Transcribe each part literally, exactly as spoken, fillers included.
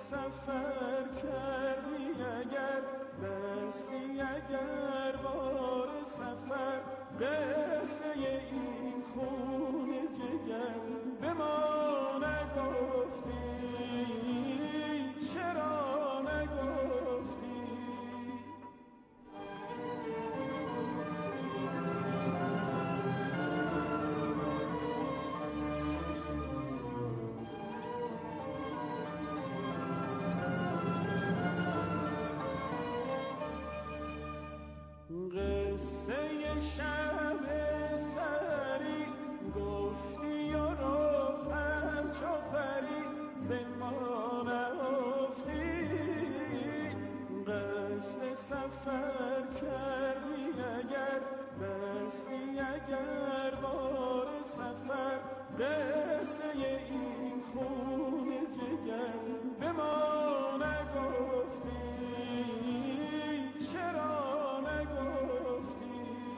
سفر کردی اگر بستی اگر بار سفر قصه این خون جگر به ما نگفتی چرا نگفتی قصه شب سری گفتی و رو همچو پری زمان افتی قصد سفر کردی اگر بستی اگر بار سفر قصه این خون جگر به ما نگفتی چرا نگفتی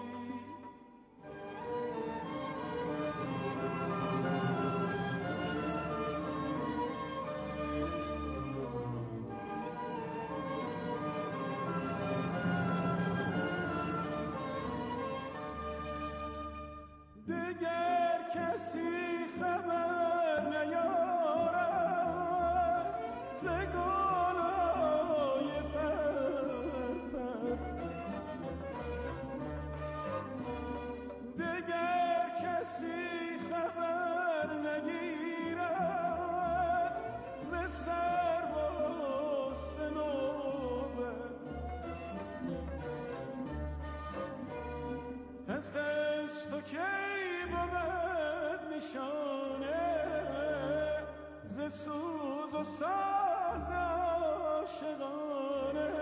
دیگر کسی خبر نیارد ز گلای پرپر دیگر کسی خبر نگیرد ز سرو و صنوبر پس از تو کی بود نشانه ز سوز و ساز عاشقانه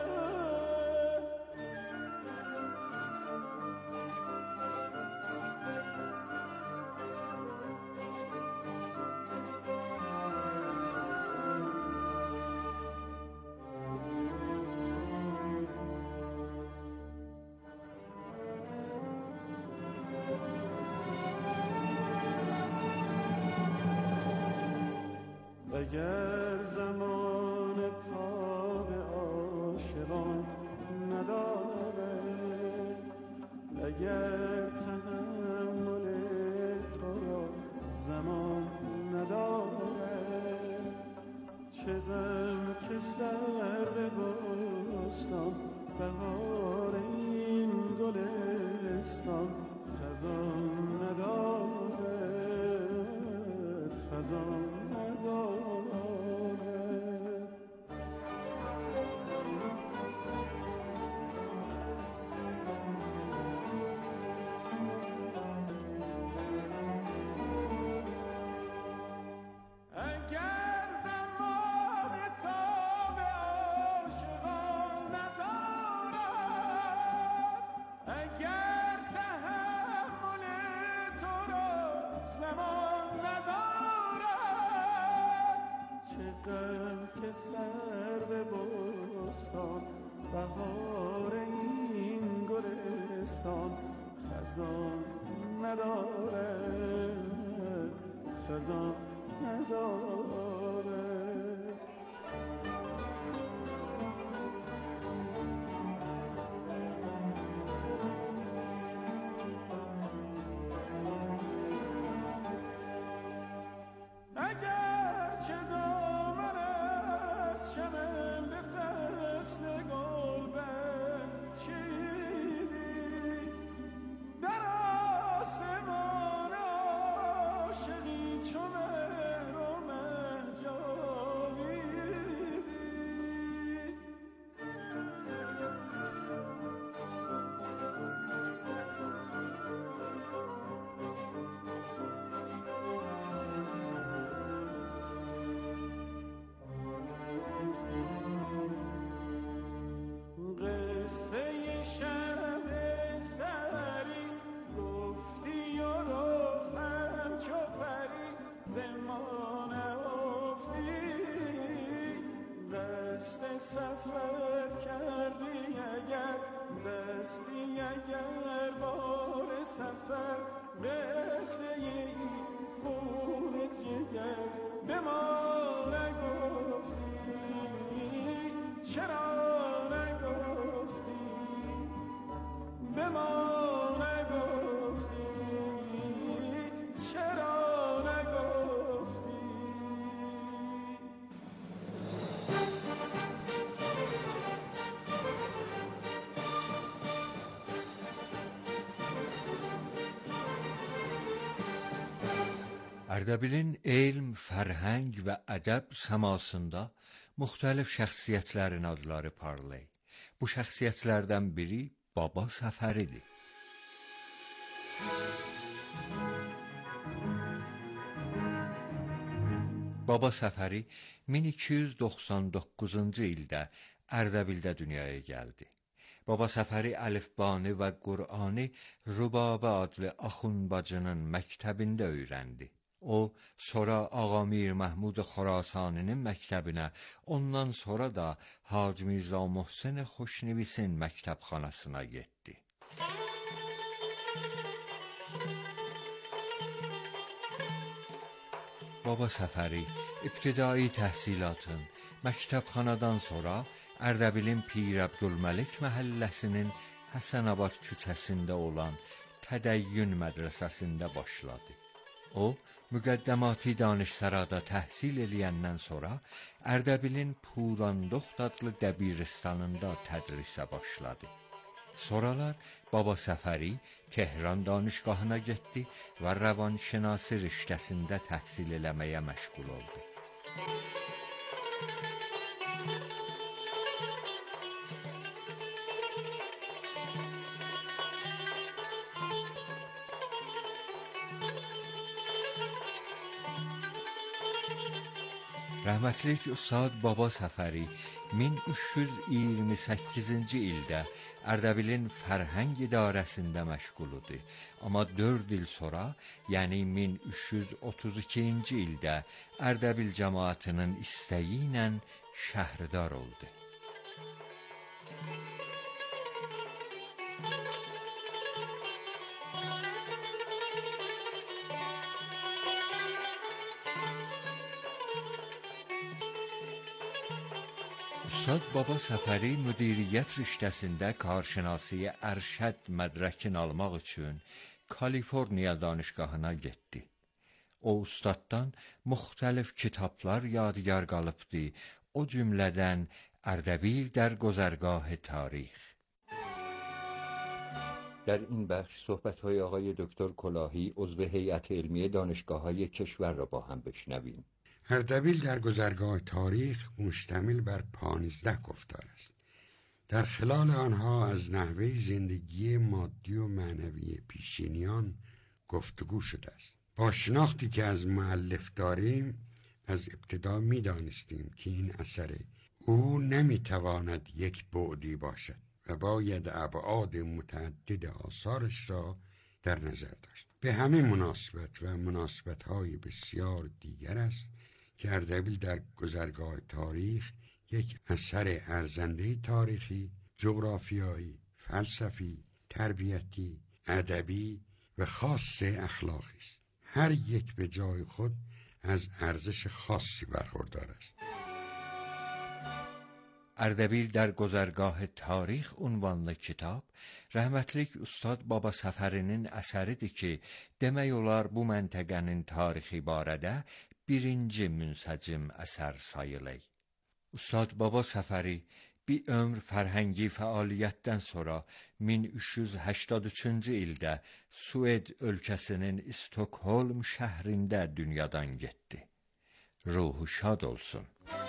اگر زمان تاب عاشقان نداره اگر تحمل تو را زمان نداره چه غم که سر بستان بهار این گلستان خزان نداره خزان نداره اگر زمان تاب عاشقان ندارد اگر تحمل تو را زمان ندارد چه غم که سر به بستان بهار این گلستان خزان نداره خزان نداره اگر چه دامن از چمن به فصل گل بچیدی در آسمان عاشقی چو مهر و مرجانیدی قصه شب سری گفتی و رو همچو پری زمان افتی قصد سفر کردی اگر بستی اگر بار سفر قصه این خون جگر به ما نگفتی Ərdəbilin elm, fərhəng və ədəb səmasında müxtəlif şəxsiyyətlərin adları parlayır. Bu şəxsiyyətlərdən biri Baba Səfəridir. Baba Səfəri min iki yüz doxsan doqquzuncu ildə Ərdəbildə dünyaya gəldi. Baba Səfəri əlifbanı və Qur'anı Rübabə adlı Axund bacının məktəbində öyrəndi. O, sonra Ağa Mir Məhmud Xorasaninin məktəbinə, ondan sonra da Hacı Mirzə Möhsen Xoşnevisin məktəbxanasına getdi. Baba Səfəri ibtidai təhsilatın məktəbxanadan sonra Ərdəbilin Pir Əbdülməlik məhəlləsinin Həsənabad küçəsində olan Tədəyyün mədrəsəsində başladı. O, müqəddəmati danışsarada təhsil eləyəndən sonra Ərdəbilin Purandoxt adlı dəbiristanında tədrisə başladı. Sonralar Baba Səfəri Tehran danışqahına getdi və rəvanşinasi riştəsində təhsil eləməyə məşğul oldu. Rəhmətlik Üstad Baba Səfəri min üç yüz iyirmi səkkizinci ildə Ərdəbilin Fərhəng İdarəsində məşğul idi. Amma dörd il sonra, yəni min üç yüz otuz ikinci ildə Ərdəbil cəmaatının istəyi ilə şəhrdar oldu. Üstad Baba Səfəri müdiriyyət riştəsində karşınasiyə ərşəd mədrəkin almaq üçün Kaliforniya danışqahına getdi. O ustaddan müxtəlif kitablar yadigar qalıbdı, o cümlədən Ərdəbil در گذرگاه تاریخ. در این بخش صحبت‌های آقای دکتر کلاهی عضو هیئت علمی دانشگاه‌های کشور را با هم بشنویم. اردبیل در گذرگاه تاریخ مشتمل بر پانزده گفتار است. در خلال آنها از نحوه زندگی مادی و معنوی پیشینیان گفتگو شده است. با شناختی که از مؤلف داریم از ابتدا می دانستیم که این اثر او نمی تواند یک بعدی باشد و باید ابعاد متعدد آثارش را در نظر داشت. به همین مناسبت و مناسبت‌های بسیار دیگر است که اردبیل در گذرگاه تاریخ یک اثر ارزنده تاریخی، جغرافیایی، فلسفی، تربیتی، ادبی و خاص اخلاقی است. هر یک به جای خود از ارزش خاصی برخوردار است. Ərdəbil در گذرگاه tarix ünvanlı kitab rəhmətlik Ustad Baba Səfərinin əsəridir ki, demək olar bu məntəqənin tarixi barədə birinci münsəcim əsər sayılır. Ustad Baba Səfəri bir ömr fərhəngi fəaliyyətdən sonra min üç yüz həştad üçüncü ildə Sued ölkəsinin Stokholm şəhrində dünyadan getdi. Ruhu şad olsun.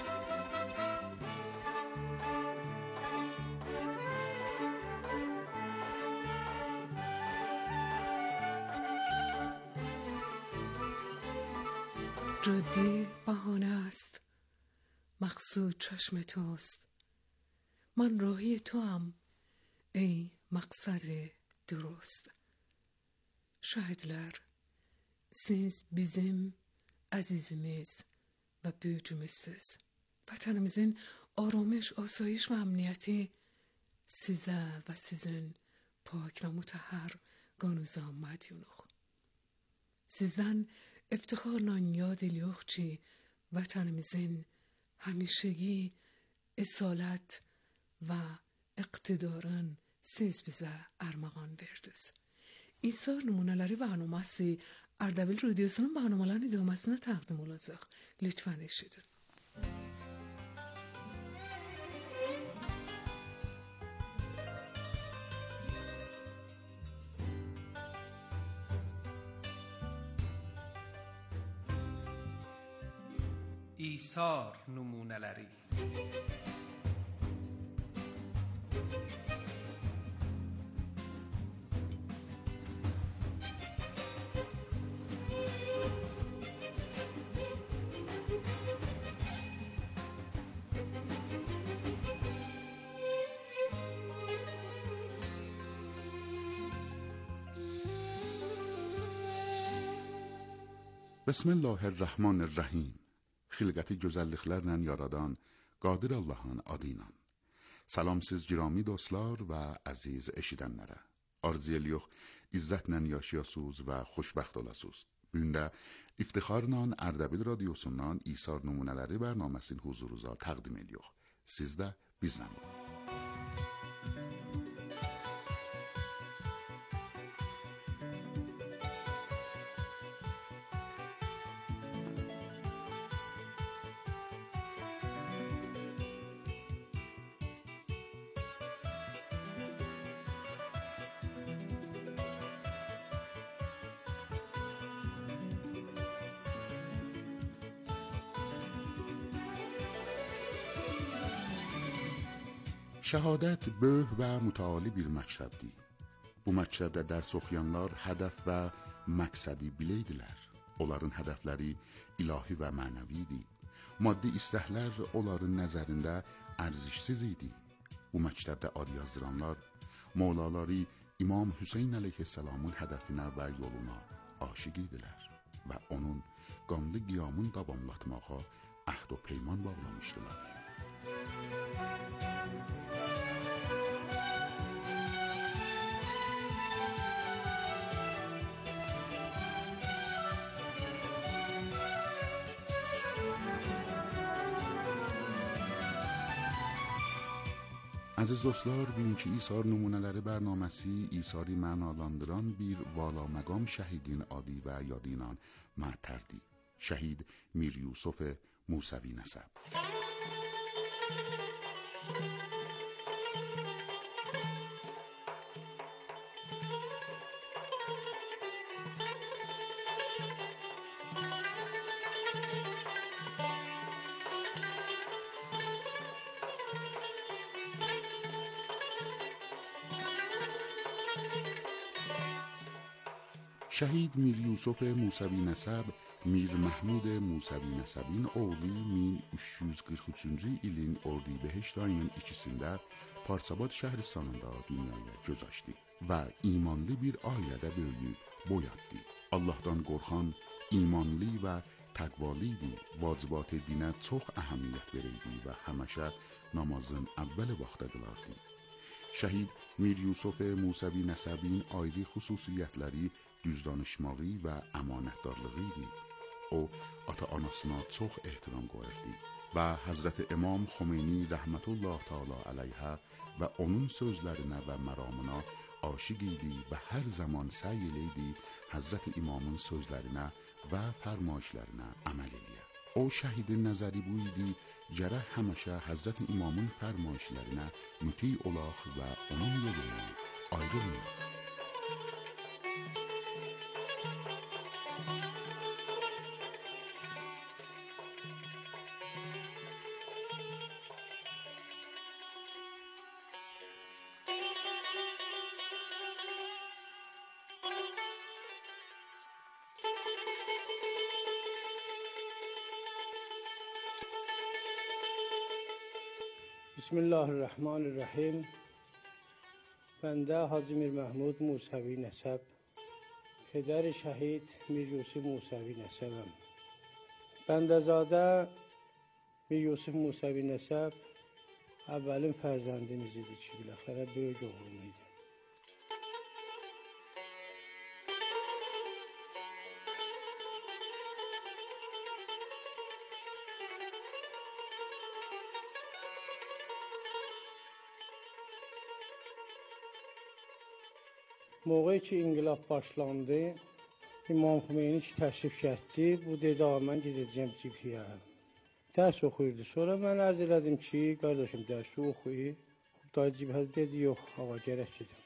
جدی بهانه است، مقصود چشم توست. من راهی تو هم ey maqsad درست. Şahidlər, siz bizim əzizimiz və büyücümüzsüz. Vətənimizin آرامش، آسایش و امنیتی sizə və sizin pak və mutahhar qanınıza mədyunuq. Sizdən افتخارla yad edirik ki, vətənimizin həmişəgi esalət və iqtidarın siz bizə armağan verdiniz. İsar nümunələri برنامه‌si Ərdəbil Radiosunun برنامələrin idaməsində təqdim olacaq. Lütfən eşidin. ایثار نمونەləri. Bismillah Bismillahirrahman Rahim. Xilqəti gözəlliklərlə yaradan Qadir Allahın adı ilə. Salam siz girami dostlar və əziz eşidənlərə. Arzu edirik izzətlə yaşayasınız və xoşbəxt olasınız. Bu gün də iftixarla Ərdəbil radiosundan İsar nümunələri bərnaməsini huzurunuza təqdim edirik. Siz də bizlə olun. Şəhadət böyük və mütəali bir məktəbdir. Bu məktəbdə dərs oxuyanlar hədəf və məqsədi biləydilər. Onların hədəfləri ilahi və mənəvidir. Maddi istəklər onların nəzərində ərzişsiz idi. Bu məktəbdə ad yazdıranlar mövlaları İmam Hüseyn əleyhisselamın hədəfinə və yoluna aşiq idilər və onun qanlı qiyamın davamlatmağa əhd və peyman bağlamışdılar. Əziz dostlar, bugünkü İsar nümunələri bərnaməsi İsari mənalandıran bir vala məqam şəhidin adı və yadı ilə məətərdir. Şəhid Mir Yusuf Musəvi nəsəb. Şəhid Mir Yusuf Musəvi nəsəb Mir Məhmud Musəvi nəsəbin oğlu min üç yüz qırx üçüncü ilin Ordibehişt ayının ikisində Parsabad şəhristanında dünyaya göz açdı və imanlı bir ailədə böyüyüb boyatdı. Allahdan qorxan, imanlı və təqvalı idi, vacibat dinə çox əhəmiyyət verirdi və həmişə namazın əvvəl vaxtda qılardı. Şəhid Mir Yusuf Musəvi nəsəbin ayrı xüsusiyyətləri düz danışmağı və əmanətdarlığı idi. O, ata-anasına çox ehtiram qoyurdu və Həzrəti İmam Xomeyni rəhmətullah təala əleyhə və onun sözlərinə və məramına aşiq idi və hər zaman səy eləydi Həzrəti İmamın sözlərinə və fərmayişlərinə əməl eləyə. O, şəhidin nəzəri bu idi, gərək həmişə Həzrəti İmamın fərmayişlərinə müti olaq və onun yolundan ayrılmayaq. Bismillahirrahmanirrahim. Bəndə Hacı Mir Məhmud Musəvi nəsəb, pedər-i şəhid Mir Yusuf Musəvi nəsəbəm. Bəndəzadə Mir Yusuf Musəvi nəsəb əvvəlin fərzəndimiz idi ki, biləxərə böyük oğlum idi. Moğay ki, inqilab başlandı, İmam Xomeyni ki, təşrif getdi, bu dedi, ağa, mən gedəcəm cibhiyə. Dərs oxuyurdu. Sonra mən ərz elədim ki, qardaşım, dərsi oxuyu. Dayı cibhə dedi, yox, ağa, gərək gedim.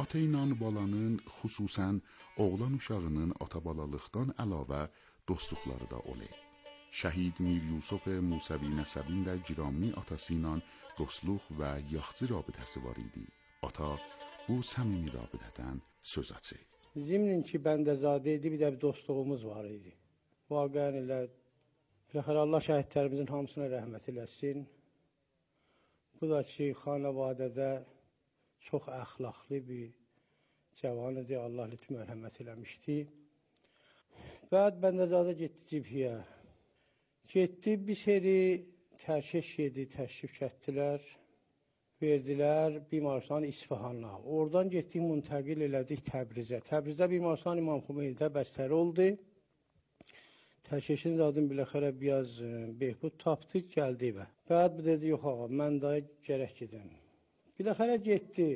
Ata ilə balanın, xüsusən oğlan uşağının ata-balalıqdan əlavə dostluqları da olur. Şəhid Mir Yusuf Musəvi Nəsəbin də giramli atası ilə dostluq və yaxçı rabitəsi var idi. Ata bu səmimi rabitədən söz açır. Zimnin ki, Bəndəzadə idi, bir də bir dostluğumuz var idi. Vaqəən elə, biləxər Allah şəhidlərimizin hamısına rəhmət eləsin. Bu da ki, xanavadədə çox əxlaqlı bir cavan idi, Allah lütf mərhəmət eləmişdi. Bəd Bəndəzadə getdi Cibhiyə. Getdi, bir seri tərkeş yedi, təşrif kətdilər, verdilər bimaristan İsfahanına. Oradan getdik, müntəqil elədik Təbrizə. Təbrizdə bimaristan İmam Xümeynidə bəstəri oldu. Tərkeşin zadın biləxərə biraz behbud tapdı, gəldi evə. Bəd bu dedi, yox ağa, mən daha gərək gedim. Biləxərə getdi.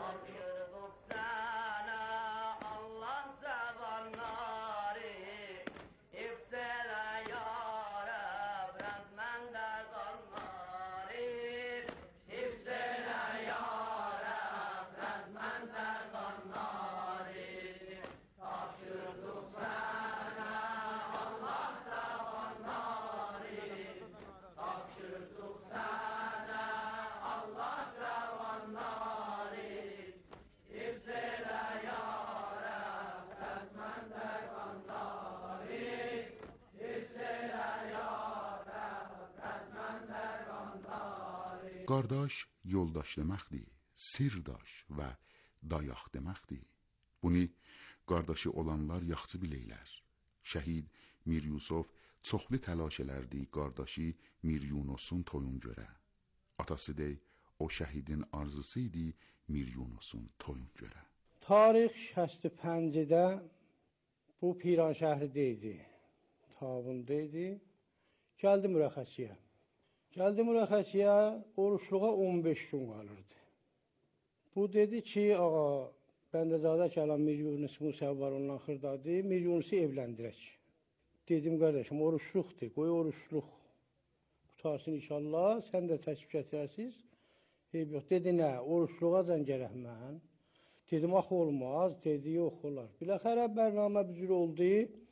Qardaş yoldaş deməkdir, sirdaş və dayaq deməkdir. Bunu qardaşı olanlar yaxşı bilirlər. Şəhid Mir Yusuf çoxlu təlaş elərdi qardaşı Mir Yunusun toyun görə. Atası dey, o şəhidin arzusu idi Mir Yunusun toyun görə. Tarix şəst pəncədə bu Piran şəhərdə idi, Tavunda idi. Gəldi mürəxəsiyə. Gəldi mürəxəsiyə, oruçluğa on beş gün qalırdı. Bu dedi ki, ağa, Bəndəzadə kəlan Mir Yunus Musəvi var, ondan xırdadı, Mir Yunusu evləndirək. Dedim, qardaşım, oruçluqdur, qoy oruçluq qutarsın inşallah, sən də təşrif gətirəsiniz. Eyb yox, dedi, nə, oruçluğa zən gərək mən. Dedim, axı olmaz, dedi, yox, olar. Biləxərə bərnamə büzür oldu.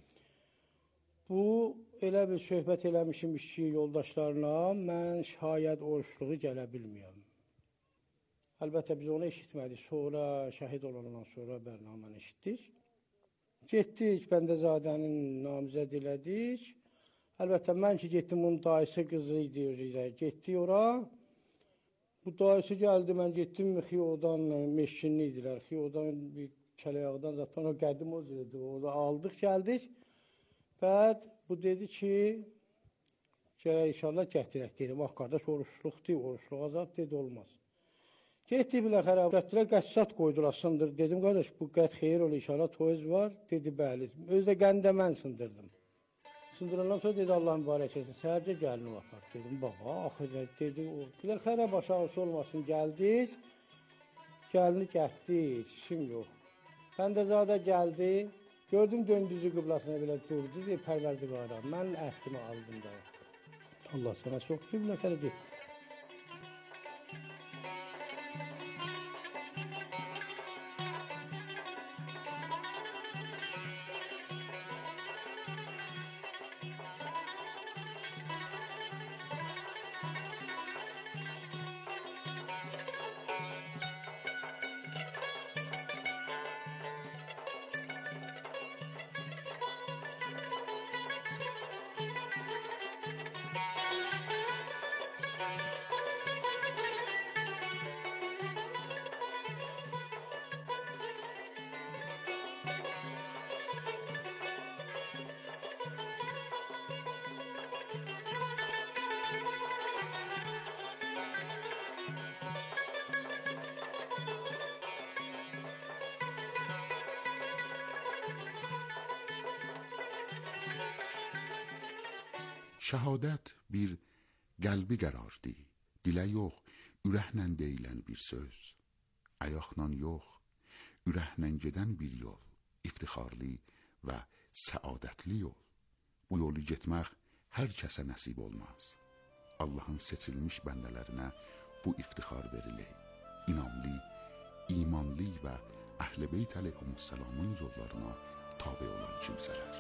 Bu, elə bir söhbət eləmişim işçi yoldaşlarına, mən şayət oruçluğu gələ bilməyəm. Əlbəttə, biz onu eşitmədik. Sonra, şəhid olandan sonra bərnaməni eşitdik. Getdik, Bəndəzadənin namizəd elədik. Əlbəttə, mən ki, getdim, onun dayısı qızı idi, getdik ora. Bu dayısı gəldi, mən getdim, Xiyodan meşkinli idilər. Xiyodan bir kələyağdan zaten o qədim o zirdi. Orada aldıq, gəldik. Bəd bu dedi ki, gələ inşallah gətirək, dedim, ah qardaş, oruçluqdur, oruçluq azad, dedi, olmaz. Getdi biləxərə, rətdilə qəssat qoydular, sındır. Dedim, qardaş, bu qət xeyir ol, inşallah toyuz var, dedi, bəli. Özü də qəndə mən sındırdım. Sındırandan sonra dedi, Allah mübarək etsin, səhərcə gəlini apar. Dedim, baba, axı, dedi, biləxərə baş ağrısı olmasın, gəldik, gəlini gətdik, işim yox. Bəndəzadə gəldi. Gördüm, döndüzü qıblasına belə durdu, deyir, pərverdigara, mən əhdimi aldım da. Allah sana çox biləxərə getdi. Şəhadət bir qəlbi qərardır, dilə yox, ürəklə deyilən bir söz. Ayaqla yox, ürəklə gedən bir yol, iftixarlı və səadətli yol. Bu yolu getmək hər kəsə nəsib olmaz. Allahın seçilmiş bəndələrinə bu iftixar verilir. İnamlı, imanlı və Əhl-i Beyt əleyhissalamın yollarına tabe olan kimsələr.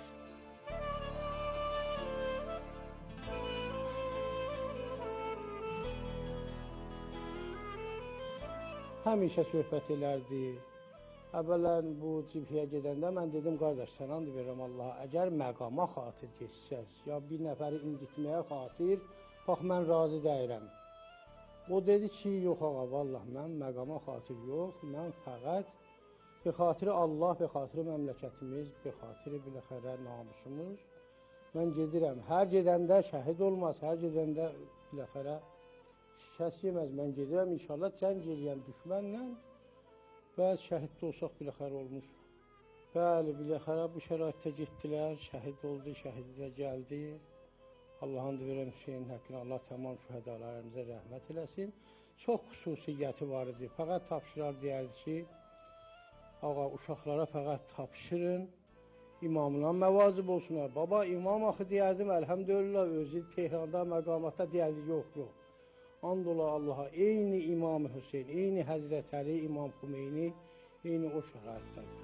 Həmişə söhbət elərdi. Əvvələn bu cibhiyə gedəndə mən dedim, qardaş, sən and verirəm Allaha, əgər məqama xatir geçsəz, ya bir nəfəri incitməyə xatir, bax, mən razı deyirəm. O dedi ki, yox ağa, vallah, mən məqama xatir yox, mən fəqət bir xatiri Allah, bir xatiri məmləkətimiz, bir xatiri biləxərə namusumuz, mən gedirəm. Hər gedəndə şəhid olmaz, hər gedəndə biləxərə şikəst yeməz, mən gedirəm, inşallah cəng eləyəm düşmənlə, və şəhid də olsaq biləxərə olmuş. Bəli, biləxərə bu şəraitdə getdilər, şəhid oldu, şəhidi də gəldi. Allah'ın da verəm Hüseyin həqqini, Allah tamam şühədalarımıza rəhmət eləsin. Çox xüsusiyyəti var idi, fəqət tapşırar deyərdi ki, ağa, uşaqlara fəqət tapşırın, imamla məvazib olsunlar. Baba, imam axı deyərdim, əlhəmdülillah, özü Tehranda, məqamatda deyərdi, yox, yox. And ola Allaha, eyni İmam Hüseyin, eyni Həzrət Əli, İmam Xümeyni, eyni o şəraitdədir.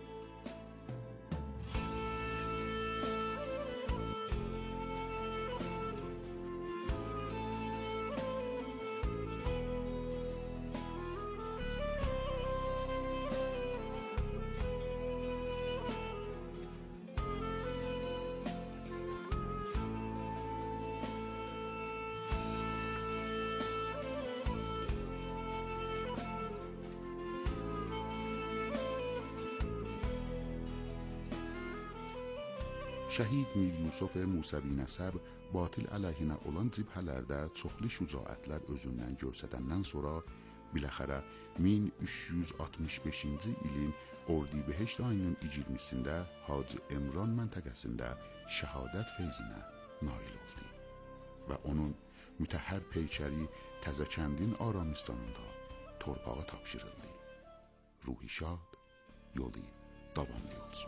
Şəhid Mir Yusuf Musəvi Nəsəb batil əleyhinə olan cibhələrdə çoxlu şücaətlər özündən görsədəndən sonra biləxərə min üç yüz altmış beşinci ilin Ordibeheşt ayının iyirmisində Hacı Emran məntəqəsində şəhadət feyzinə nail oldu və onun mütəhhər peykəri Təzəkəndin Aramistanında torpağa tapşırıldı. Ruhi şad, yolu davamlı olsun.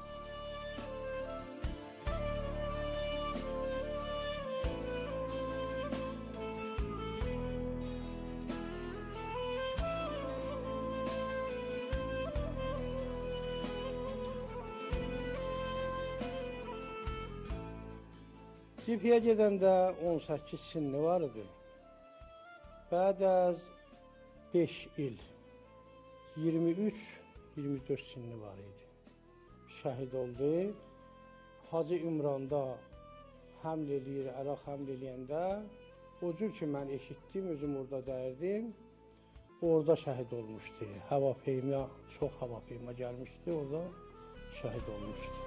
Cibhiyə gedəndə on səkkiz sinni var idi. Bəd az beş il, iyirmi üç iyirmi dörd sinni var idi. Şəhid oldu. Hacı İmranda həml eləyir, Əraq həml eləyəndə, o cür ki, mən eşitdim, özüm orada dəyirdim, orada şəhid olmuşdu. Hava peyma, çox hava peyma gəlmişdi, orada şəhid olmuşdu.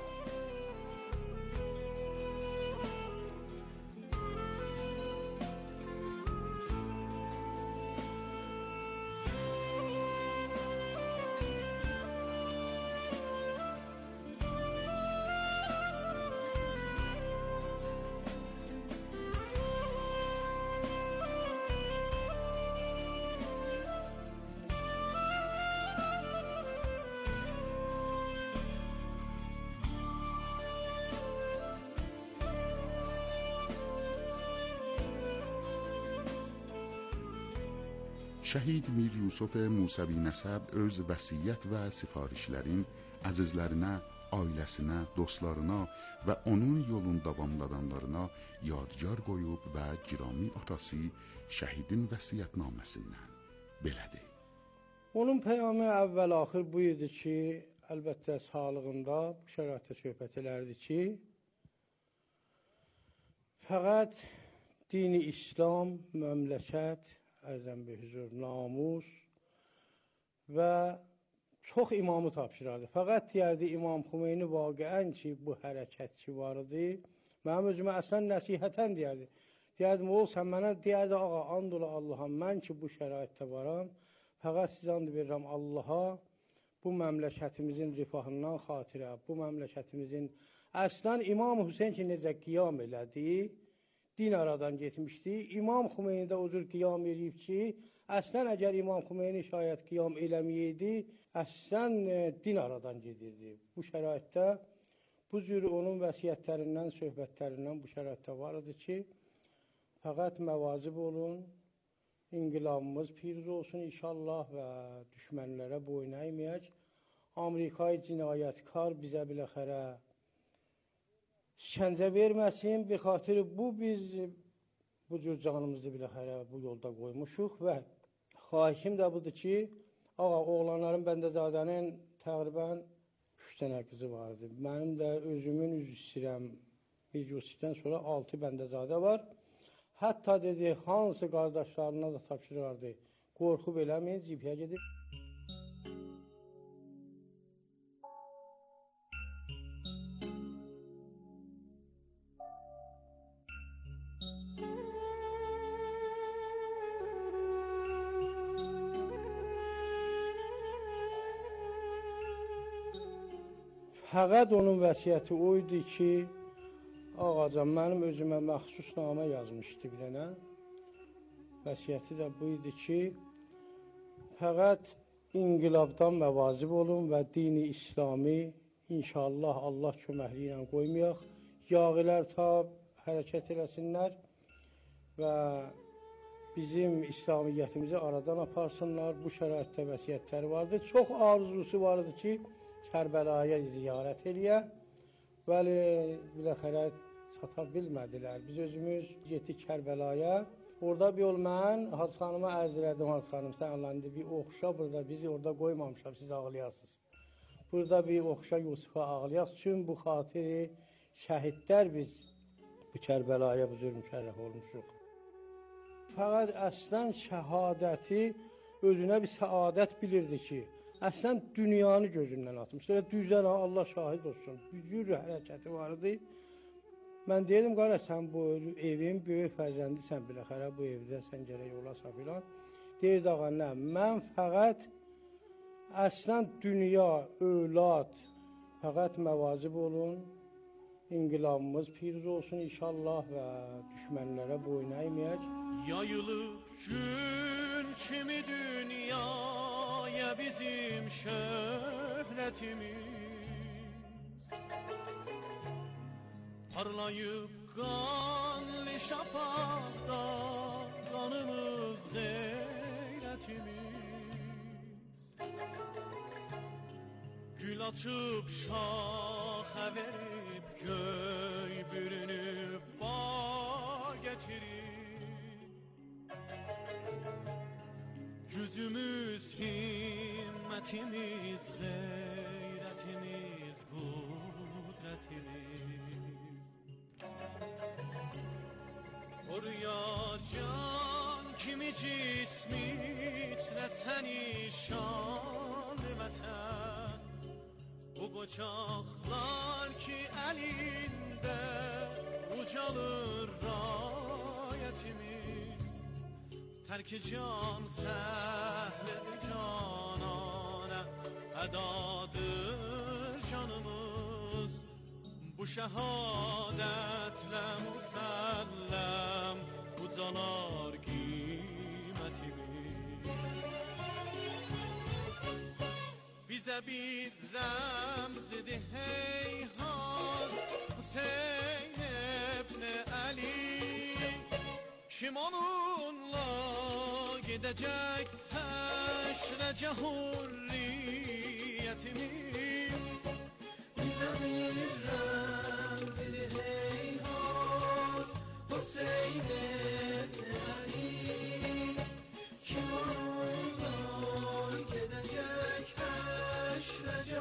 Şəhid Mir Yusuf Musəvi Nəsəb öz vəsiyyət və sifarişlərin əzizlərinə, ailəsinə, dostlarına və onun yolun davamladanlarına yadigar qoyub və girami atası şəhidin vəsiyyətnaməsindən belədir. Onun peyamı əvvəl-axır bu idi ki, əlbəttə sağlığında bu şəraitdə söhbət elərdi ki, fəqət dini İslam, məmləkət, ərzən bir hüzur, namus və çox imamı tapşırardı. Fəqət deyərdi İmam Xümeyni vaqiən ki, bu hərəkətçi var idi, mənim özümə əslən nəsihətən deyərdi. Deyərdim, ol sən mənə, deyərdi, ağa, and ola Allaha, mən ki, bu şəraitdə varam, fəqət siz and verirəm Allaha, bu məmləkətimizin rifahından xatirə, bu məmləkətimizin əslən İmam Hüseyin ki, necə qiyam elədi, din aradan getmişdi. İmam Xümeyni də o cür qiyam eləyib ki, əslən əgər İmam Xümeyni şayət qiyam eləməyəydi, əslən din aradan gedirdi. Bu şəraitdə, bu cür onun vəsiyyətlərindən, söhbətlərindən bu şəraitdə var idi ki, fəqət məvazib olun, inqilabımız piruz olsun inşallah və düşmənlərə boyun əyməyək. Amerikayı cinayətkar bizə biləxərə işgəncə verməsin. Bir xatır bu biz bu cür canımızı biləxərə bu yolda qoymuşuq və xahişim də budur ki, ağa, oğlanların Bəndəzadənin təqribən üç dənə qızı vardı. Mənim də özümün üz istəyirəm. Meclisdən sonra altı Bəndəzadə var. Hətta dedi, hansı qardaşlarına da tapşırırdı. Qorxub eləməyin, cibhəyə gedib. Fəqət onun vəsiyyəti o idi ki, ağacan, mənim özümə məxsus namə yazmışdı bir dənə. Vəsiyyəti də bu idi ki, fəqət inqilabdan məvazib olun və dini İslami inşallah Allah köməkliyi ilə qoymayaq. Yağilər ta hərəkət eləsinlər və bizim İslamiyyətimizi aradan aparsınlar. Bu şəraitdə vəsiyyətləri vardı. Çox arzusu vardı ki, Kərbəlaya ziyarət eləyə. Bəli, biləxərə çata bilmədilər. Biz özümüz getdik Kərbəlaya. Orada bir yol mən Hacı xanıma ərz elədim. Hacı xanım, sən Allah'ın bir oxşa burada, bizi orada qoymamışam, siz ağlayasınız. Burada bir oxşa Yusufa ağlayaq. Çünki bu xatiri şəhidlər biz bu Kərbəlaya bu cür müşərrəf olmuşuq. Fəqət əslən şəhadəti özünə bir səadət bilirdi ki, əslən dünyanı gözündən atmışdır. Düzdən Allah şahid olsun. Büyür hərəkəti vardı. Mən deyirdim, qardaş, sən bu evin böyük fərzəndisən biləxərə, bu evdə sən gərək olasa filan. Deyirdi, ağa, nə? Mən fəqət əslən dünya, övlad, fəqət məvazib olun, inqilabımız piruz olsun inşallah və düşmənlərə boyun əyməyək. Yayılıb gün kimi dünyaya bizim şöhrətimiz, parlayıb qanlı şafaqda qanımız, qeyrətimiz. Gül açıb şaxə verib, göy bürünüb bağ gətirib. Gücümüz, himmətimiz, qeyrətimiz, qudrətimiz. Oraya can kimi cismi titrəsəni şan vətən. Bu qoçaqlar ki əlində ucalır rayətimiz. Tərki can səhlədir cananə, fədadır canımız. Bu şəhadətlə müsəlləm ucalar qiymətimiz. Bizə bir rəmzidir heyhan Hüseyin ibn Əli. Kim onunla gedəcək həşrəcə hürriyyətimiz. Bizə bir rəmzidir heyhan Hüseyin ibn Əli. Kim onunla gedəcək həşrəcə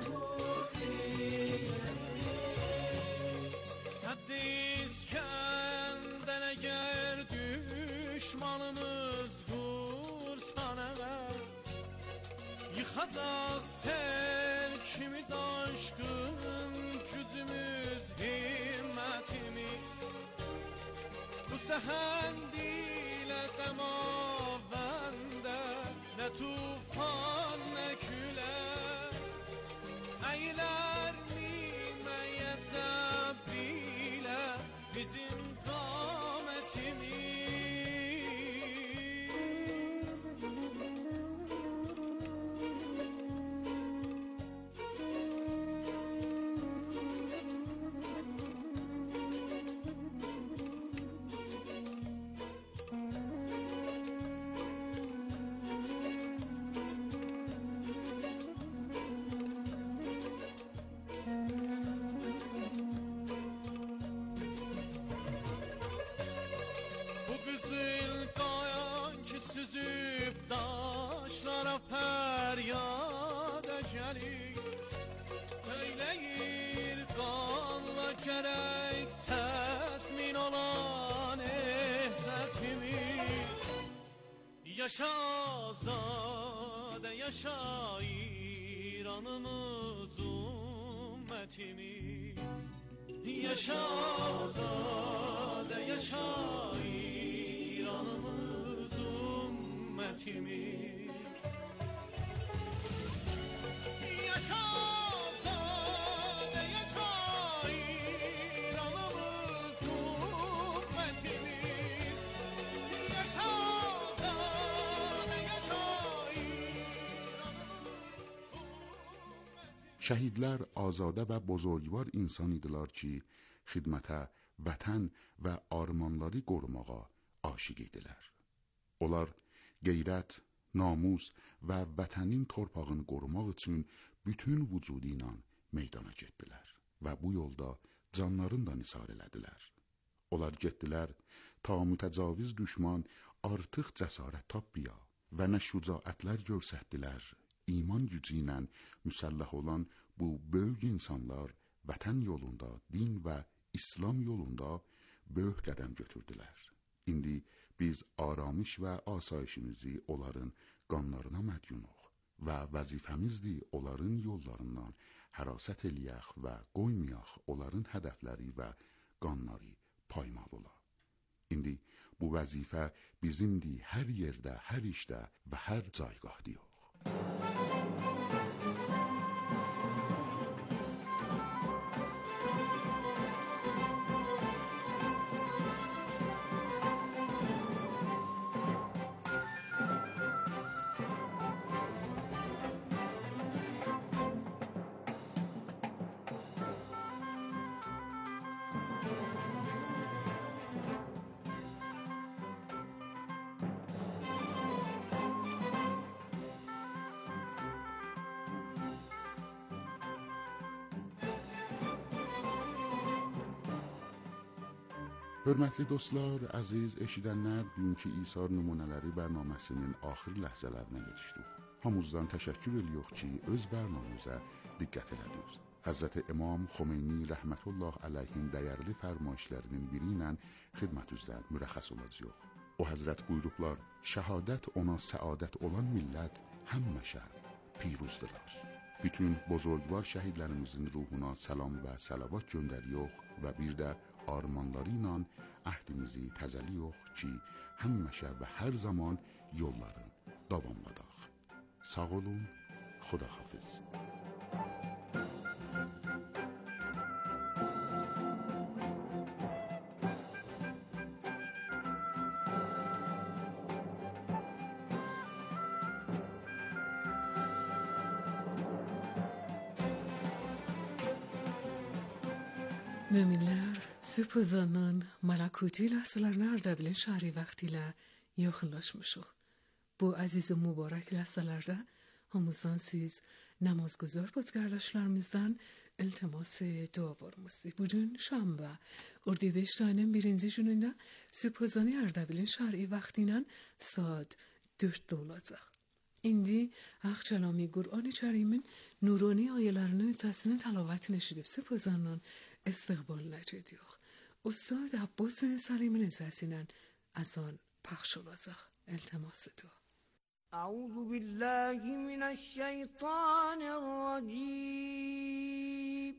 hürriyyətimiz. Sədd-i İskəndər əgər düşmanımız vursan əvəl, yıxacaq sel kimi daşqın gücümüz, himmətimiz. Bu səhənd ilə dəmabəndə nə tufan nə külər, əylər niməyəcəb bilə bizim qamətimiz. daşlara feryad eceli söyleyir kanla gerek tesmin olan ehzetimiz. Yaşa azade yaşa İranımız ümmetimiz. Yaşa azade yaşa İranımız ümmetimiz. Yaşa azade yaşa İranımız ümmetimiz. Yaşa azade yaşa İranımız ümmetimiz. Şəhidlər azadə və bozorgvar insan idilər ki, xidmətə, vətən və armanları qorumağa aşiq idilər. Onlar qeyrət, namus və vətənin torpağını qorumaq üçün bütün vücudu ilə meydana getdilər və bu yolda canlarını da nisar elədilər. Onlar getdilər, ta mütəcaviz düşman artıq cəsarət tapmaya və nə şücaətlər görsətdilər. İman gücü ilə müsəlləh olan bu böyük insanlar vətən yolunda, din və İslam yolunda böyük qədəm götürdülər. İndi biz aramış və asayişimizi onların qanlarına mədyunuq və vəzifəmizdir onların yollarından hərasət eləyək və qoymayaq onların hədəfləri və qanları paymal ola. İndi bu vəzifə bizimdir hər yerdə, hər işdə və hər caygahda yox. Hörmətli dostlar, əziz eşidənlər, bugünkü İsar nümunələri bərnaməsinin axır ləhzələrinə yetişdik. Hamınızdan təşəkkür edirik ki, öz bərnaməmizə diqqət elədiniz. Həzrəti İmam Xomeyni rəhmətullah əleyhin dəyərli fərmayişlərinin biri ilə xidmətinizdən mürəxxəs olacağıq. O həzrət buyurublar, şəhadət ona səadət olan millət həmişə piruzdular. Bütün bozorgvar şəhidlərimizin ruhuna salam və salavat göndəririk və bir də armanları ilə əhdimizi təzəliyox ki, həmişə və hər zaman yolların davamladaq. Sağ olun, xudahafiz. Müminler süpüzanın malakutiyle asılarını Ardabil'in şehri vaktiyle yakınlaşmışıq. Bu aziz و mübarek ləhzələrdə hamımızdan siz namazgüzar bozkardaşlarımızdan iltimas dua varmızdı. Bugün şamba Erdibehişt ayının birinci günündə süpüzanı Ardabil'in şehri vaktiyle saat dörtte olacaq. İndi Haq Kəlami Qur'an-ı Kərimin nurani ayələrini ötəsinin təlavətini eşidib süpüzanın استقبال ediyor. Ustad Abbas Salimin səsindən azan pəxş olacaq. التماس تو. أعوذ بالله من الشيطان الرجيم.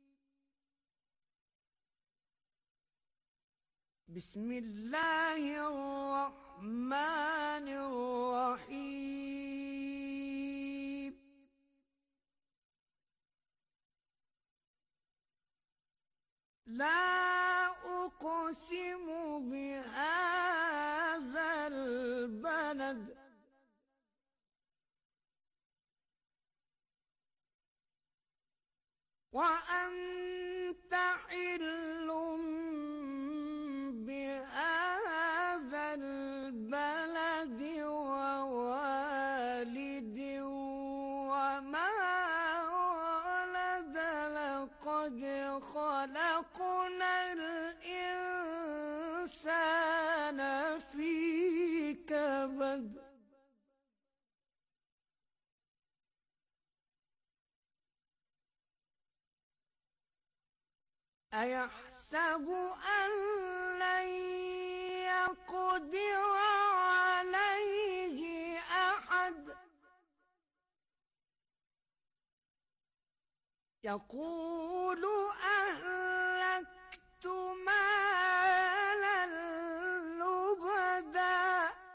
بسم الله الرحمن الرحيم. لا أقسم بهذا البلد وأنت حل بهذا البلد ووالد وما ولد لقد خلقنا الإنسان في كبد أيحسب أن لن يقدر عليه أحد يقول أهلكت مالا لبدا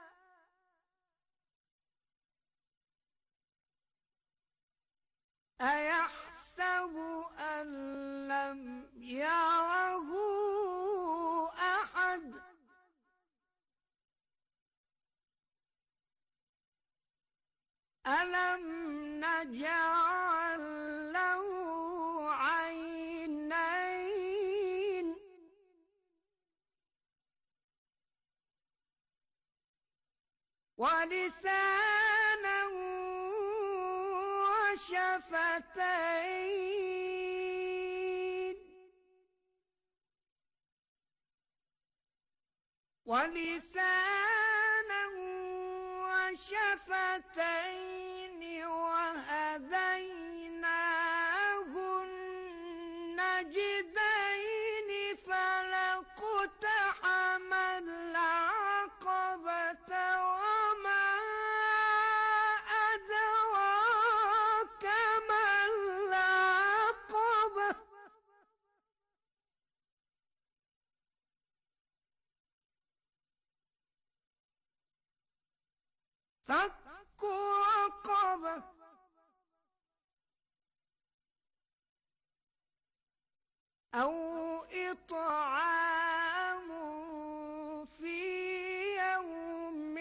أيحسب أن لم يره أحد ألم نجعل له عينين ولسانا وشفتين ولسانا وشفتين وهديناه النجدين فلاقتحم العقبة وما أدراك ما العقبة فك رقبة أو إطعام في يوم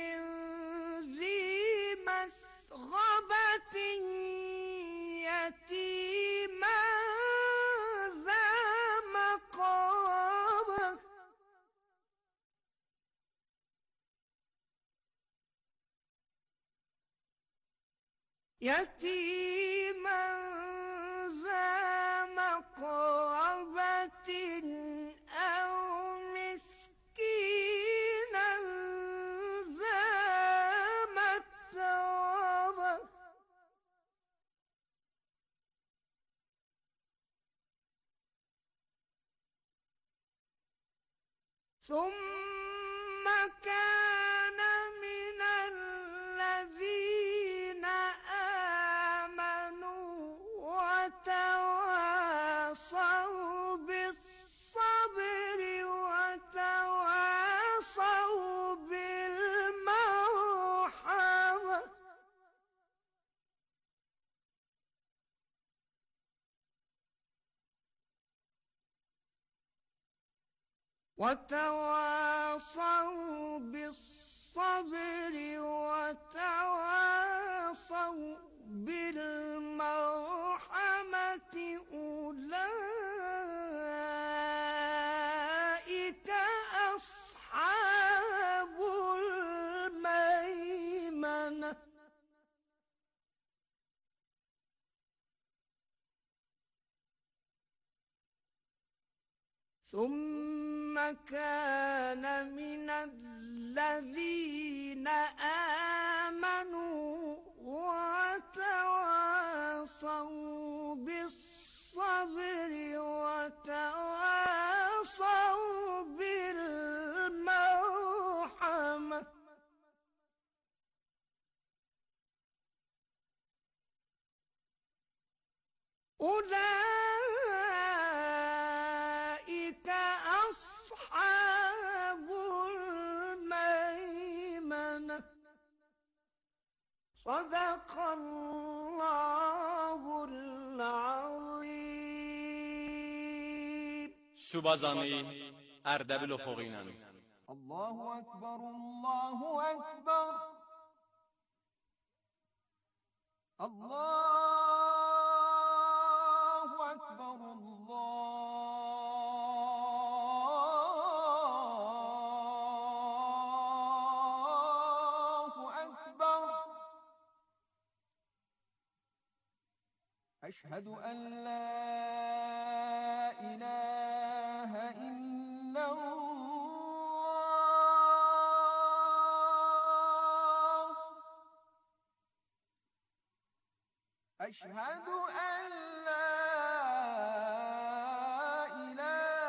ذي مسغبة يتيما ذا مقربة يتيما ذا مقربة أو مسكينا ذا متربة ثم كان من الذين آمنوا وتواصوا بالصبر وتواصوا بالمرحمة وتواصوا بالصبر وتواصوا بالمرحمة أولئك أصحاب الميمنة ثم كان من الذين آمنوا وتواصوا بالصبر وتواصوا بالمرحمة أولئك أصحاب الميمنة صدق الله العظيم. Subazami Erdebil Oxoğuyla. Allahu Ekber, Allahu Ekber. Allahu Ekber, Allahu Ekber. Eşhedü en la ilahe illallah. Eşhedü en la ilahe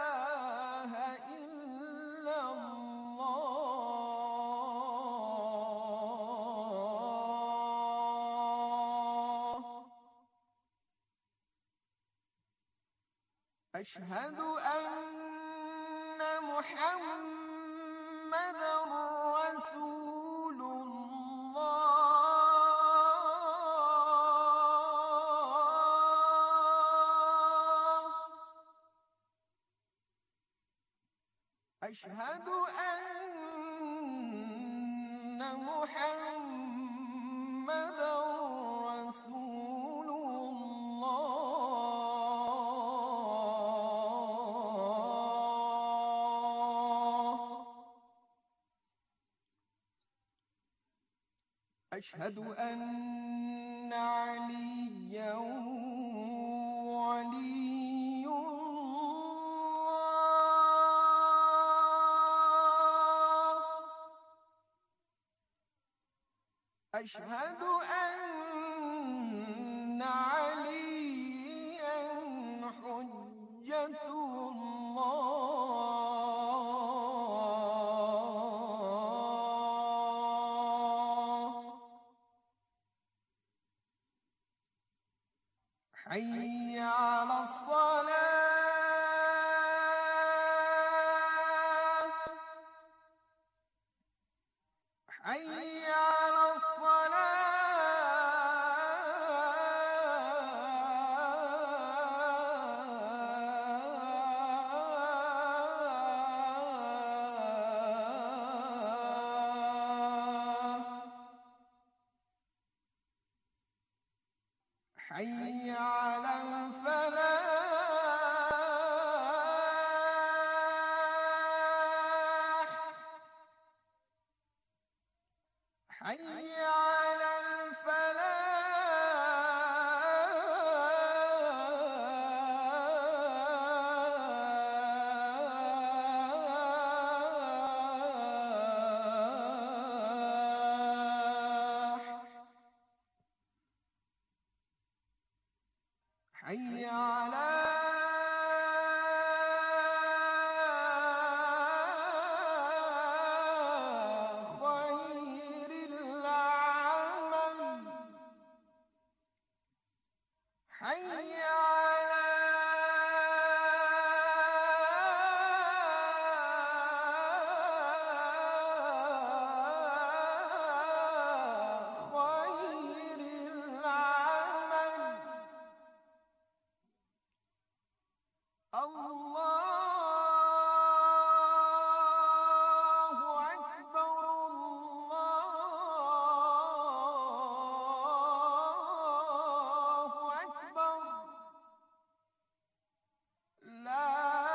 أشهد أن محمد رسول الله. أشهد أن محمد رسول الله. أشهد أن عليا ولي الله. أشهد أن عليا حجة الله. حي على الصلاة. حي على الصلاة. حي على الفلاح. حي على الفلاح. حي على خير العمل. حي على خير العمل. الله أكبر. الله أكبر. لا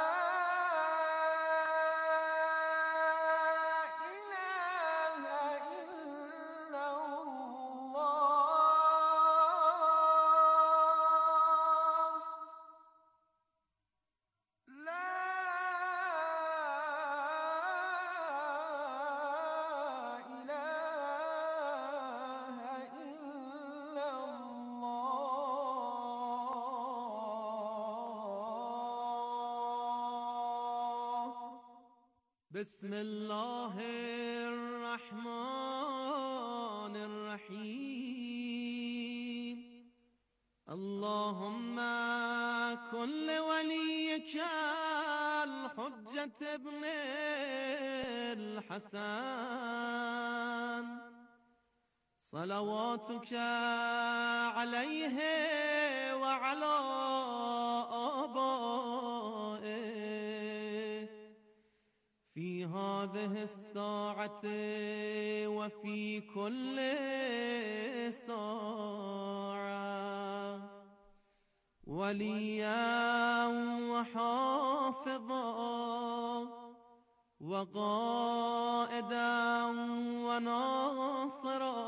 إله إلا الله. لا إله إلا الله. بسم الله الرحمن الرحيم. اللهم كن لوليك الحجة ابن الحسن صلواتك عليه وعلى آبائه في هذه الساعة وفي كل ساعة وليا وحافظا وقائدا وناصرا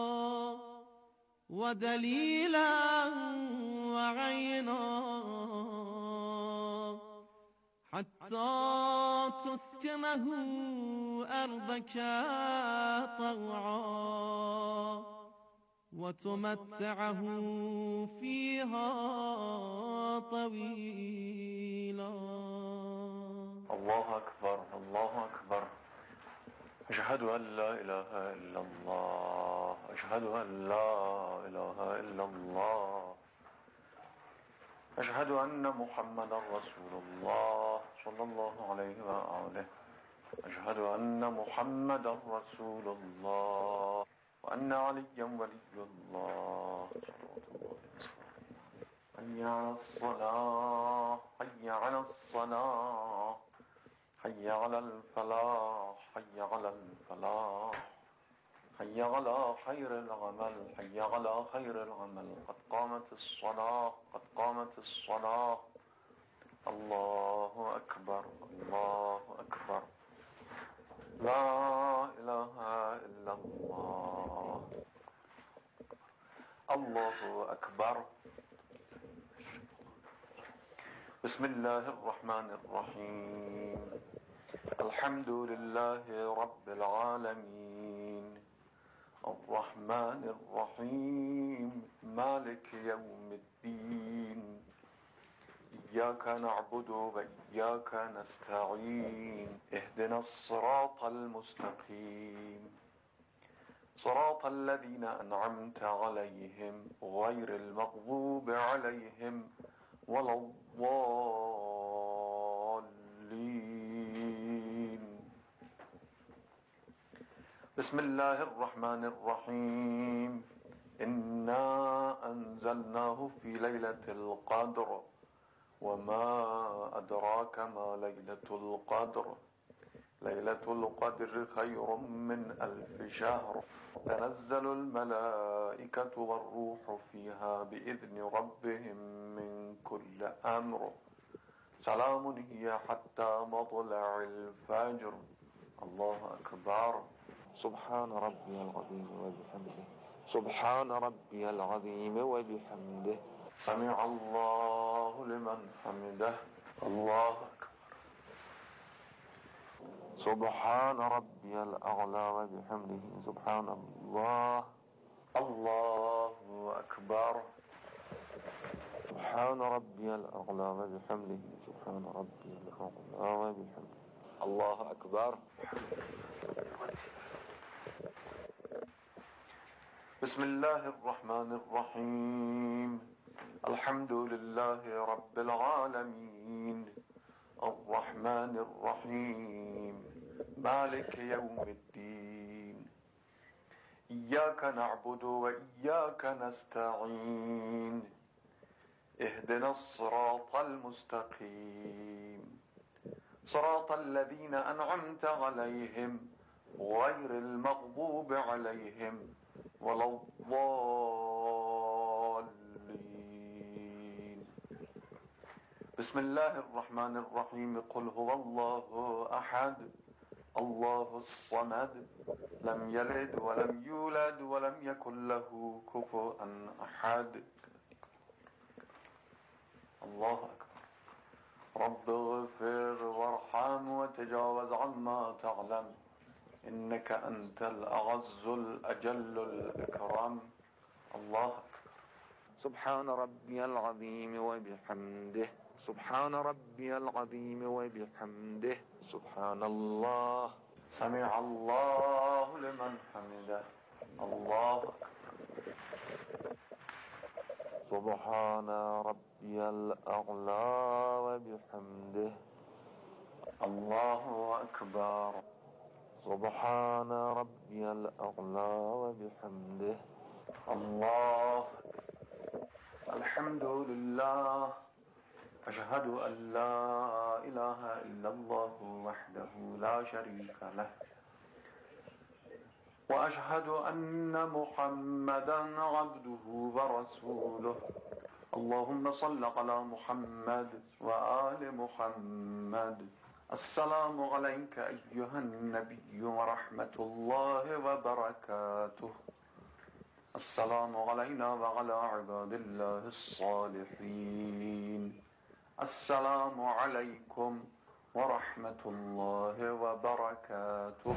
ودليلا وعينا حتى تسكنه أرضك طوعا وتمتعه فيها طويلا. الله أكبر الله أكبر. أشهد أن لا إله إلا الله. أشهد أن لا إله إلا الله. أشهد أن محمد رسول الله صلى الله عليه وآله. أشهد أن محمد رسول الله وأن عليا ولي الله. حي على الصلاة حي على الصلاة حي على الفلاح حي على الفلاح حي على خير العمل حي على خير العمل. قد قامت الصلاة قد قامت الصلاة. الله أكبر الله أكبر. لا إله إلا الله. الله أكبر. بسم الله الرحمن الرحيم. الحمد لله رب العالمين الرحمن الرحيم مالك يوم الدين. إياك نعبد وإياك نستعين. اهدنا الصراط المستقيم صراط الذين أنعمت عليهم غير المغضوب عليهم ولا الضالين. بسم الله الرحمن الرحيم. إنا أنزلناه في ليلة القدر وما أدراك ما ليلة القدر. ليلة القدر خير من ألف شهر. تنزل الملائكة والروح فيها بإذن ربهم من كل أمر. سلام هي حتى مطلع الفجر. الله أكبر. سبحان ربي العظيم وبحمده. سبحان ربي العظيم وبحمده. سمع الله لمن حمده. الله أكبر. سبحان ربي الأعلى وبحمده. سبحان الله. الله أكبر. سبحان ربي الأعلى وبحمده. سبحان ربي الأعلى وبحمده. الله أكبر. بسم الله الرحمن الرحيم. الحمد لله رب العالمين الرحمن الرحيم مالك يوم الدين. إياك نعبد وإياك نستعين. اهدنا الصراط المستقيم صراط الذين أنعمت عليهم غير المغضوب عليهم ولا الضالين. بسم الله الرحمن الرحيم. قل هو الله أحد الله الصمد لم يلد ولم يولد ولم يكن له كفوا أحد. الله أكبر. رب اغفر وارحم وتجاوز عما تعلم إنك أنت الأعز الأجل الأكرم. الله أكبر. سبحان ربي العظيم وبحمده. سبحان ربي العظيم وبحمده. سبحان الله. سمع الله لمن حمده. الله أكبر. سبحان ربي الأعلى وبحمده. الله أكبر. سبحان ربي الأعلى وبحمده. الله. الحمد لله. أشهد أن لا إله إلا الله وحده لا شريك له وأشهد أن محمدا عبده ورسوله. اللهم صل على محمد وآل محمد. السلام عليك أيها النبي ورحمة الله وبركاته. السلام علينا وعلى عباد الله الصالحين. السلام عليكم ورحمة الله وبركاته.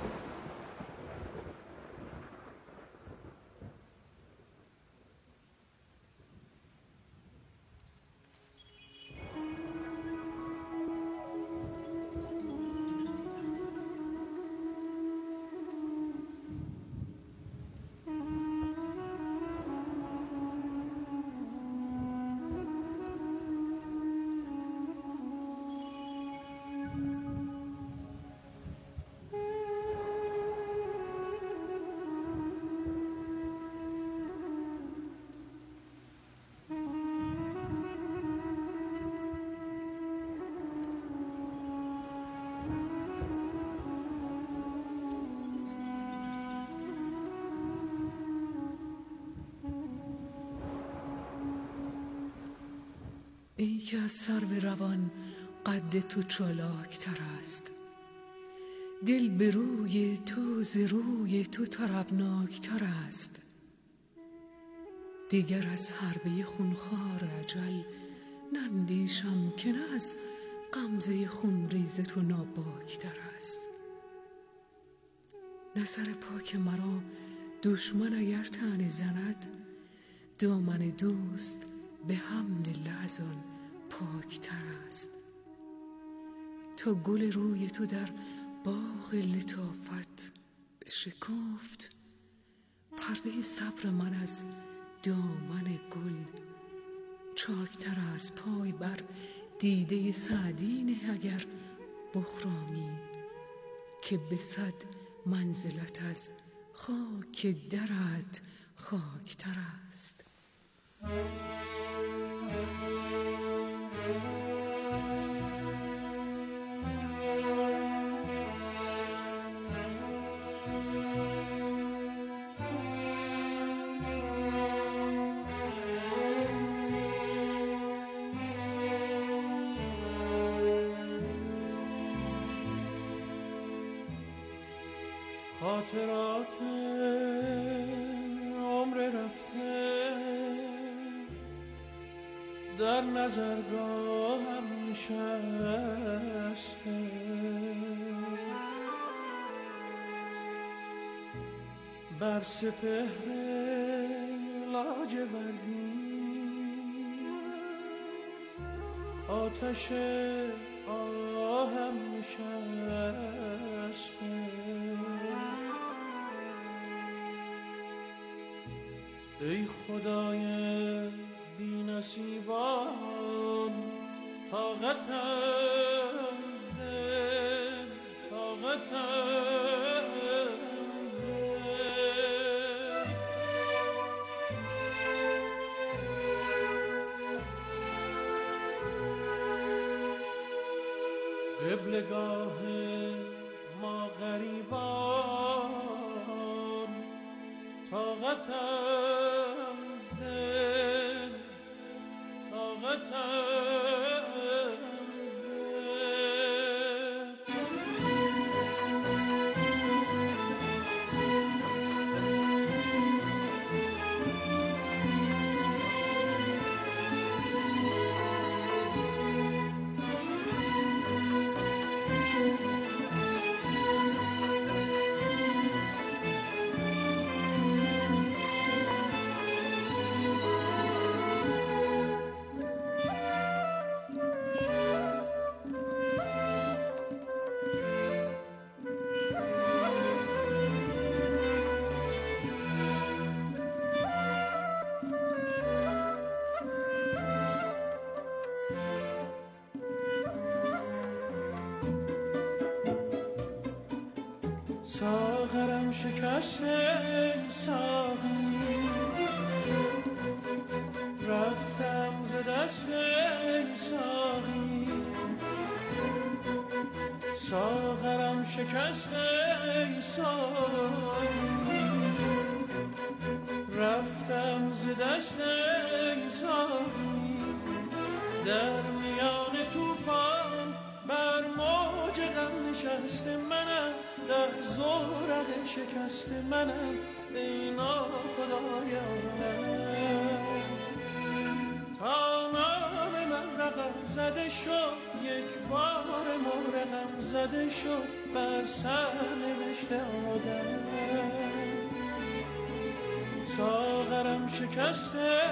ای که از سرو روان قد تو چالاکتر است، دل به روی تو ز روی تو طربناکتر است. دیگر از حربه خونخوار اجل نندیشم که نه از غمزه خونریز تو ناباکتر است. نه سر پاک مرا دشمن اگر طعنه زند، دامن دوست به حمدالله از آن پاکتر است. تا گل روی تو در باغ لطافت بشکفت، پرده صبر من از دامن گل چاکتر از. پای بر دیده سعدی نه اگر بخرامی، که به صد منزلت از خاک درت خاکتر است. خاطرات عمر رفته در نظرگاهم نشسته، بر سپهر لاجوردی آتش آهم نشسته. ای خدای بی نصیبان طاقتم ده، طاقتم ده. قبلگاه ما غریبان طاقتم ده، طاقتم ساغرم شکسته ساقی، رفتم ز دست ساقی. ساغرم شکسته ساقی، رفتم ز دست ساقی. در میان طوفان بر موج غم نشسته منم، در زورق شکست منم. ای ناخدایا تا نام من رقم زده شد، یک بار مرغم زده شد بر سر نوشته آدم. ساغرم شکسته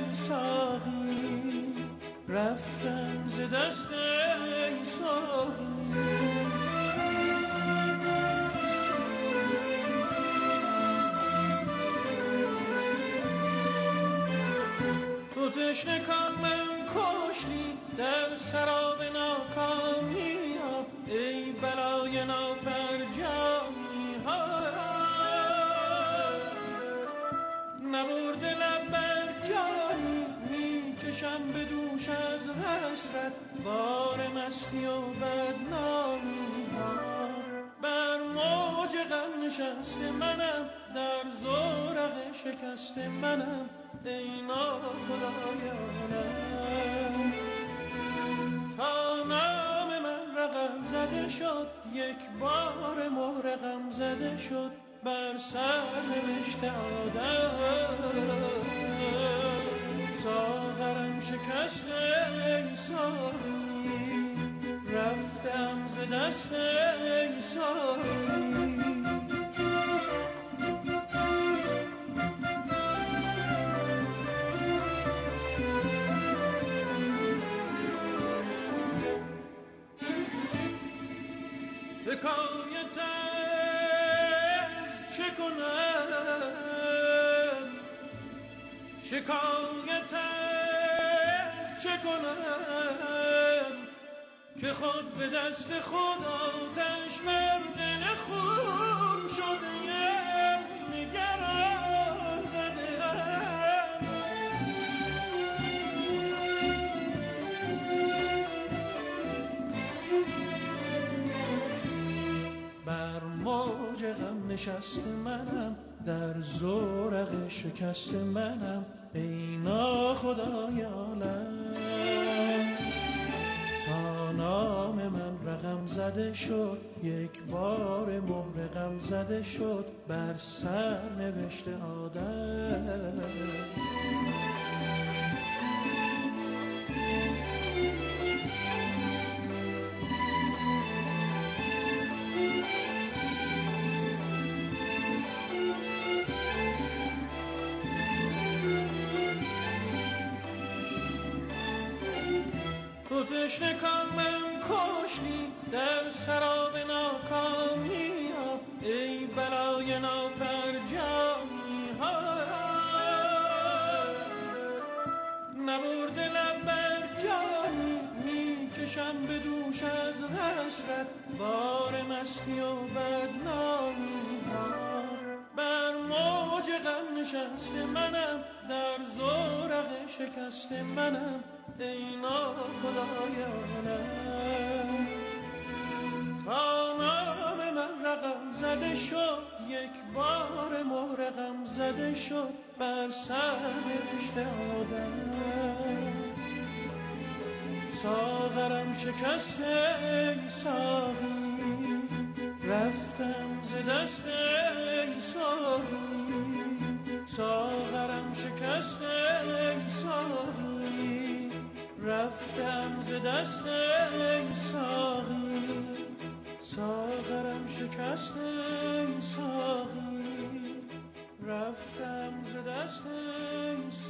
ساقی، رفتم ز دست ساقی. تو تشنه کامم کشتی در سراب ناکامی ها، ای بلای نافرجامی ها. نبرده لب بر جانی میکشم به دوش از حسرت، بار مستی و بدنامی ها. بر موج غم نشسته منم، در زورق شکسته منم. ای ناخدایانم تا نام من رقم زده شد، یک بار مهر غم زده شد بر سر نوشته آدم. ساغرم شکسته ای ساقی، رفتم ز دست ای ساقی. حکایت از چه کنم، شکایت از چه کنم که خود به دست خود آتش بر دل خون شدم، نگران زدم. بر موج غم نشست منم، در زورق شکست منم، ای ناخدای عالم. تا نام من رقم زده شد، یک بار مهر غم زده شد بر سر نوشته آدم. تو تشنه کامم کشتی در سراب ناکامی ها، ای بلای نافرجامی ها. نبرده لب بر جانی میکشم به دوش از حسرت، بار مستی و بدنامی ها. بر موج غم نشست منم، در زورق شکست منم، ای ناخدای عالم. تا نام من رقم زده شد، یک بار مهر غم زده شد بر سر نوشته آدم. ساغرم شکسته ای ساقی، رفتم ز دست ای ساقی. ساغرم شکسته ای ساقی، رفتم ز دست ای ساقی. ساغرم شکسته ای ساقی، رفتم ز دست ای